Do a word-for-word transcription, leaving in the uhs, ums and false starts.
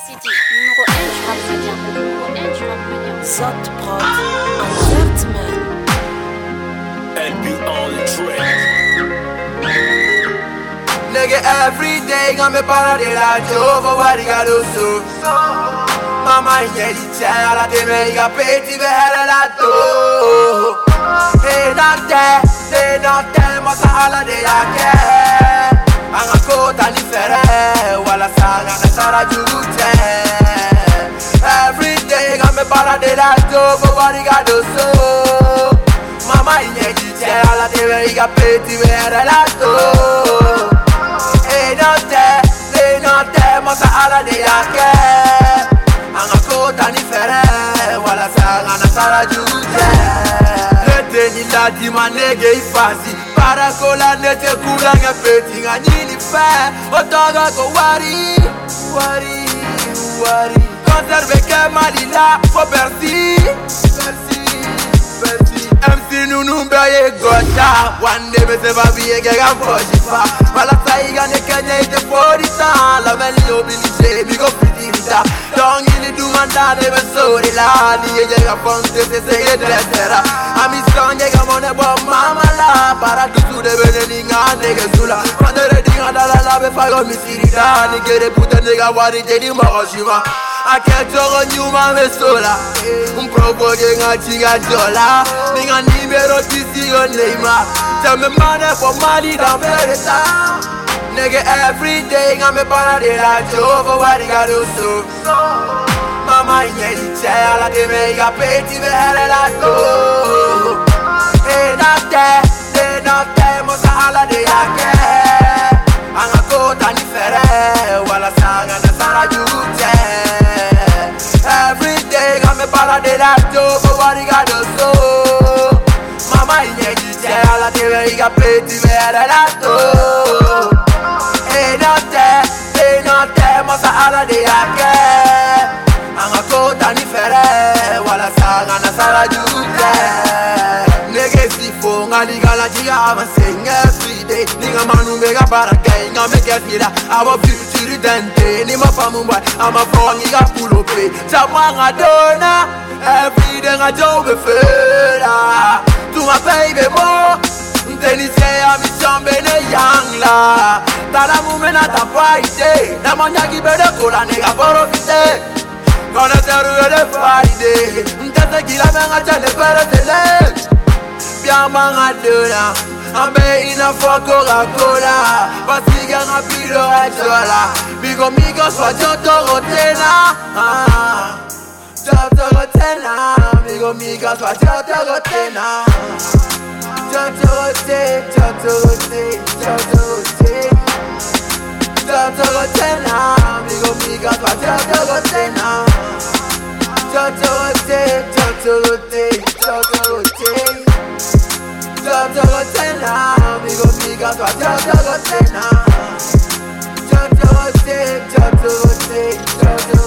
City, numéro un du rap média, numéro un du rap média. Zot Prod, Entertainment. L B on the track. Nigga, every day I'm a party like Jehovah, what you gotta do? Mama, yeah, di c'è la temeria, petti vera la tu. E non te, e non te, ma sa la de la che. Anga kota ni fere, wala sanga na sara jute. Every day I'm a party like Jehovah, what you gotta do? Mama, yeah, di c'è la temeria, petti vera la tu. E non te, e non te, ma sa la de la che. Anga kota ni fere, wala sanga na sara jute. Nete ni lati manege ifasi, para kola nete kula nga peti nga nini fe. Otoga ko wari, wari, wari. Conserve ke malila, fo persi, persi, persi. M C nunumbe ye gota, one day me se va biye ke gampo jifa. Wala saiga ne kenye ite forita, la veli oblige mi go fitirita. Don't ili do manda de me sori la, ni ye llega ponte se se ye dresera. A mi son llega mone bo mama la, para tu tu de bene ni nga nege zula. Quando re dinga da la la be fago mi sirita, ni gere puta nega wari je di mokoshima. I can't talk on you, mama sola. Un propo che nga chiga jola. Ninga numero ti si on leima. Tell me money for money down verita. Nigga, every day I'm a party like Jehovah, what you gotta do? Mama, yeah, di c'è la che mega petti vera la tu. E notte, e notte, mo sa la de la che. Anga kota ni fere, wala sanga na sara jute. Every day I'm a party like Jehovah, what you gotta do? Mama, yeah, di c'è la che mega petti vera la tu. E notte, e notte, mo sa la de la che. Anga kota ni fere, wala sanga na sara jute. Nigga si fo nga liga la jiga ama sing every day. Ninga manu mega para kay nga mega fira. Aba future dente, ni ma famu boy. Ama fongi ga pull up. Chapa nga dona, every day nga jobe fera. Tu ma baby mo, nteni se ami chambe ne yang la. Tala mumena ta fight, na manya ki bede kola nigga profite. Gonna tell you the Friday. Ntete kila menga chale pere tele. Biama nga dona, ambe ina for Coca-Cola. Pasiga nga pilo a chola. Bigo migo swa joto rotena. Joto rotena. Bigo migo swa joto rotena. Joto rote, joto rote, joto rote. Joto rotena. Bigo migo swa joto rotena. Joto rote, joto rote, joto rote. Jojo Rotena, migo miga swa Jojo Rotena. Jojo Rote, Jojo Rote, Jojo